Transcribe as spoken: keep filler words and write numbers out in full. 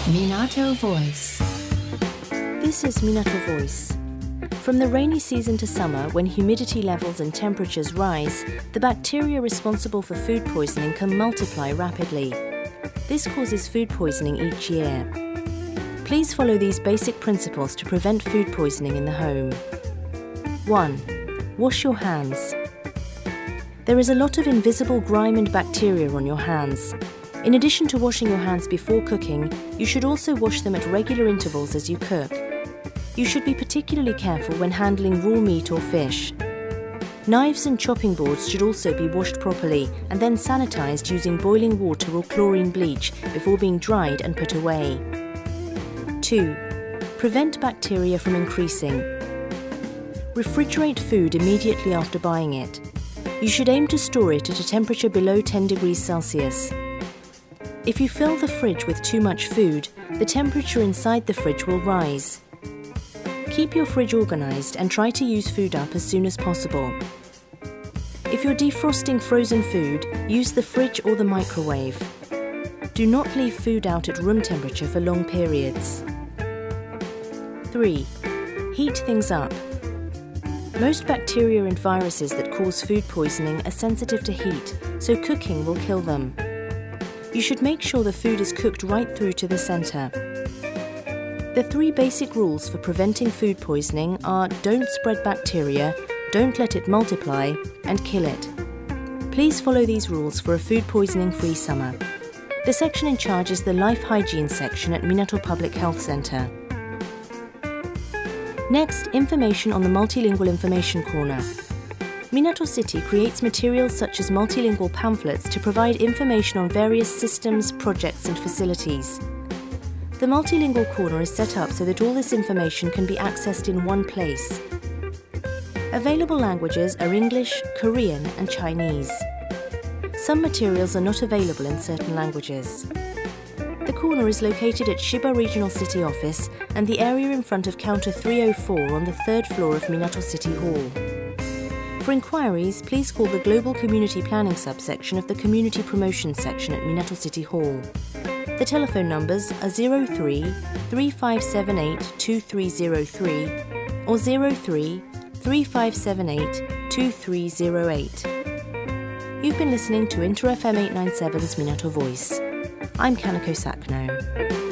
Minato Voice. This is Minato Voice. From the rainy season to summer, when humidity levels and temperatures rise, the bacteria responsible for food poisoning can multiply rapidly. This causes food poisoning each year. Please follow these basic principles to prevent food poisoning in the home. one. Wash your hands. There is a lot of invisible grime and bacteria on your hands. In addition to washing your hands before cooking, you should also wash them at regular intervals as you cook. You should be particularly careful when handling raw meat or fish. Knives and chopping boards should also be washed properly and then sanitized using boiling water or chlorine bleach before being dried and put away. two. Prevent bacteria from increasing. Refrigerate food immediately after buying it. You should aim to store it at a temperature below ten degrees Celsius. If you fill the fridge with too much food, the temperature inside the fridge will rise. Keep your fridge organized and try to use food up as soon as possible. If you're defrosting frozen food, use the fridge or the microwave. Do not leave food out at room temperature for long periods. three. Heat things up. Most bacteria and viruses that cause food poisoning are sensitive to heat, so cooking will kill them. You should make sure the food is cooked right through to the center. The three basic rules for preventing food poisoning are don't spread bacteria, don't let it multiply, and kill it. Please follow these rules for a food poisoning-free summer. The section in charge is the Life Hygiene section at Minato Public Health Center. Next, information on the Multilingual Information Corner. Minato City creates materials such as multilingual pamphlets to provide information on various systems, projects and facilities. The Multilingual Corner is set up so that all this information can be accessed in one place. Available languages are English, Korean and Chinese. Some materials are not available in certain languages. The corner is located at Shiba Regional City Office and the area in front of counter three oh four on the third floor of Minato City Hall. For inquiries, please call the Global Community Planning subsection of the Community Promotions section at Minato City Hall. The telephone numbers are zero three, three five seven eight, two three zero three or zero three, three five seven eight, two three zero eight. You've been listening to Inter F M eight ninety-seven's Minato Voice. I'm Kanako Sakno.